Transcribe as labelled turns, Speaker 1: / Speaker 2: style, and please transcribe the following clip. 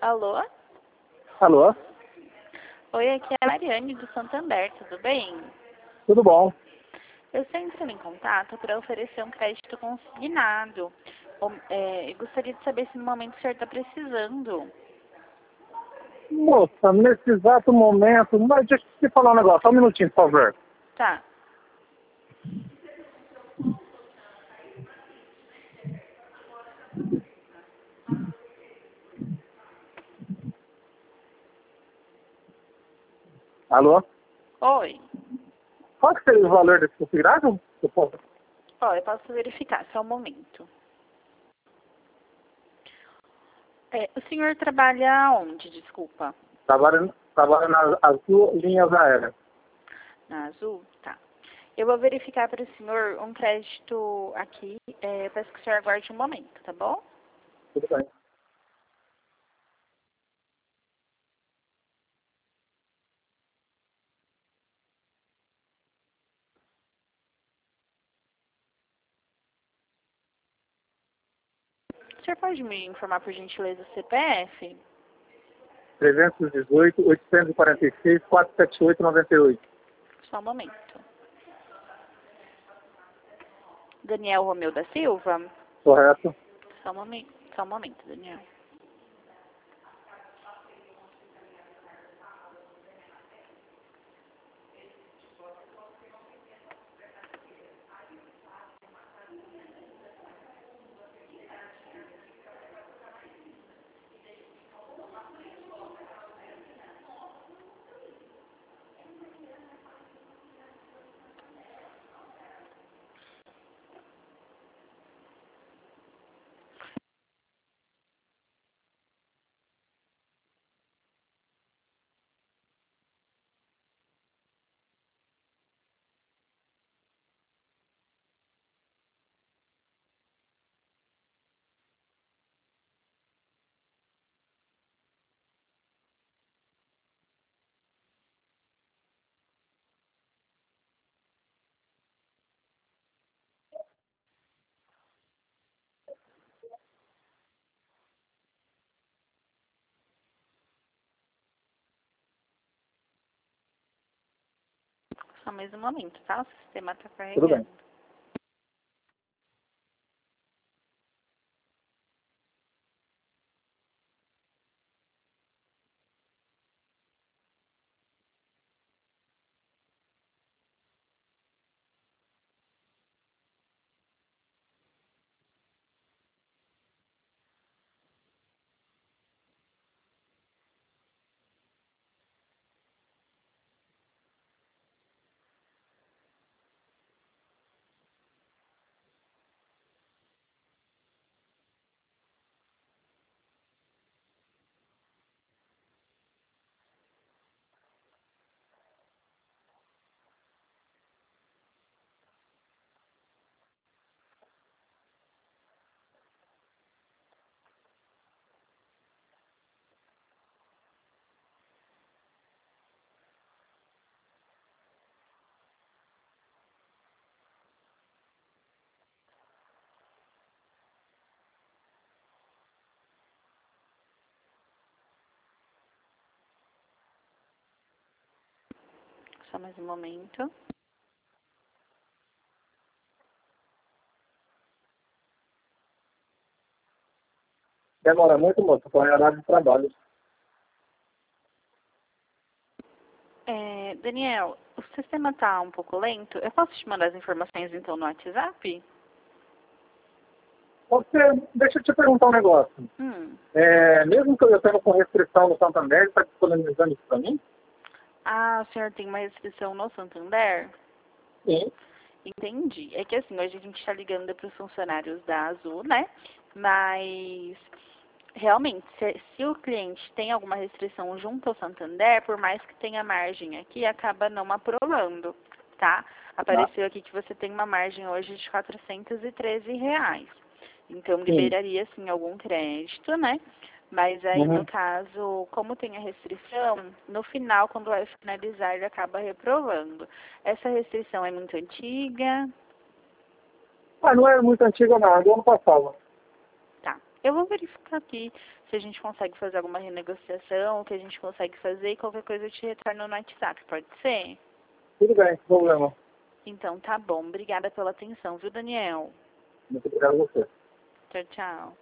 Speaker 1: Alô?
Speaker 2: Alô?
Speaker 1: Oi, aqui é a Mariane do Santander, tudo bem?
Speaker 2: Tudo bom?
Speaker 1: Eu estou entrando em contato para oferecer um crédito consignado. Eu gostaria de saber se no momento o senhor está precisando.
Speaker 2: Moça, nesse exato momento, mas deixa eu te falar um negócio, só um minutinho, por favor.
Speaker 1: Tá.
Speaker 2: Alô?
Speaker 1: Oi.
Speaker 2: Qual que seria o valor desse consignado?
Speaker 1: Eu posso verificar, só um momento. O senhor trabalha onde, desculpa?
Speaker 2: Trabalho na Azul Linhas Aéreas.
Speaker 1: Na Azul? Tá. Eu vou verificar para o senhor um crédito aqui. Eu peço que o senhor aguarde um momento, tá bom?
Speaker 2: Tudo bem.
Speaker 1: O senhor pode me informar, por gentileza, o CPF?
Speaker 2: 318, 846, 478, 98.
Speaker 1: Só um momento. Daniel Romeu da Silva?
Speaker 2: Correto?
Speaker 1: Só um momento, Daniel. Só mais um momento, tá? O sistema está
Speaker 2: Tudo bem.
Speaker 1: carregando. Só mais um momento.
Speaker 2: Demora muito, moça, com horário de trabalho.
Speaker 1: Daniel, o sistema está um pouco lento. Eu posso te mandar as informações, então, no WhatsApp?
Speaker 2: Deixa eu te perguntar um negócio. Mesmo que eu tenha com restrição no Santander, está disponibilizando isso para mim?
Speaker 1: Ah, o senhor tem uma restrição no Santander?
Speaker 2: Sim.
Speaker 1: Entendi. É que assim, hoje a gente está ligando para os funcionários da Azul, né? Mas, realmente, se o cliente tem alguma restrição junto ao Santander, por mais que tenha margem aqui, acaba não aprovando, tá? Apareceu aqui que você tem uma margem hoje de R$ 413. Então, liberaria, sim, algum crédito, né? Mas aí, no caso, como tem a restrição, no final, quando vai finalizar, ele acaba reprovando. Essa restrição é muito antiga?
Speaker 2: Ah, não é muito antiga, não. É do ano passado.
Speaker 1: Tá. Eu vou verificar aqui se a gente consegue fazer alguma renegociação, o que a gente consegue fazer, e qualquer coisa eu te retorno no WhatsApp, pode ser?
Speaker 2: Tudo bem, sem problema.
Speaker 1: Então tá bom. Obrigada pela atenção, viu, Daniel?
Speaker 2: Muito obrigado a você.
Speaker 1: Tchau, tchau.